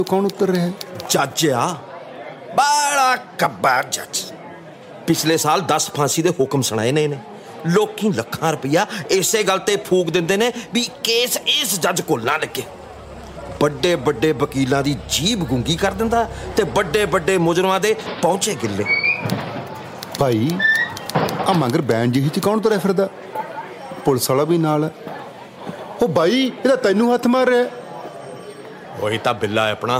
ਕੌਣ ਉਤਰ ਰਿਹਾ? ਜੱਜ ਆ, ਬੜਾ ਕੱਬਾ ਜੱਜ। ਪਿਛਲੇ ਸਾਲ 10 ਫਾਂਸੀ ਦੇ ਹੁਕਮ ਸੁਣਾਏ ਨੇ ਇਹਨੇ। ਲੋਕੀ ਲੱਖਾਂ ਰੁਪਈਆ ਇਸੇ ਗੱਲ ਤੇ ਫੂਕ ਦਿੰਦੇ ਨੇ ਵੀ ਕੇਸ ਇਸ ਜੱਜ ਕੋਲ ਨਾ ਲੱਗੇ। ਵੱਡੇ ਵੱਡੇ ਵਕੀਲਾਂ ਦੀ ਜੀਭ ਗੁੰਗੀ ਕਰ ਦਿੰਦਾ ਤੇ ਵੱਡੇ ਵੱਡੇ ਮੁਜਰਮਾਂ ਦੇ ਪਹੁੰਚੇ ਗਿੱਲੇ। ਭਾਈ ਆ ਮਗਰ ਬੈਨ ਜਿਹੀ 'ਚ ਕੌਣ ਤੁਰਿਆ ਫਿਰਦਾ? ਪੁਲਿਸ ਵਾਲਾ ਵੀ ਨਾਲ ਹੈ। ਉਹ ਬਾਈ ਇਹਦਾ ਤੈਨੂੰ ਹੱਥ ਮਾਰ ਰਿਹਾ। ਉਹੀ ਤਾਂ ਬਿੱਲਾ ਹੈ ਆਪਣਾ।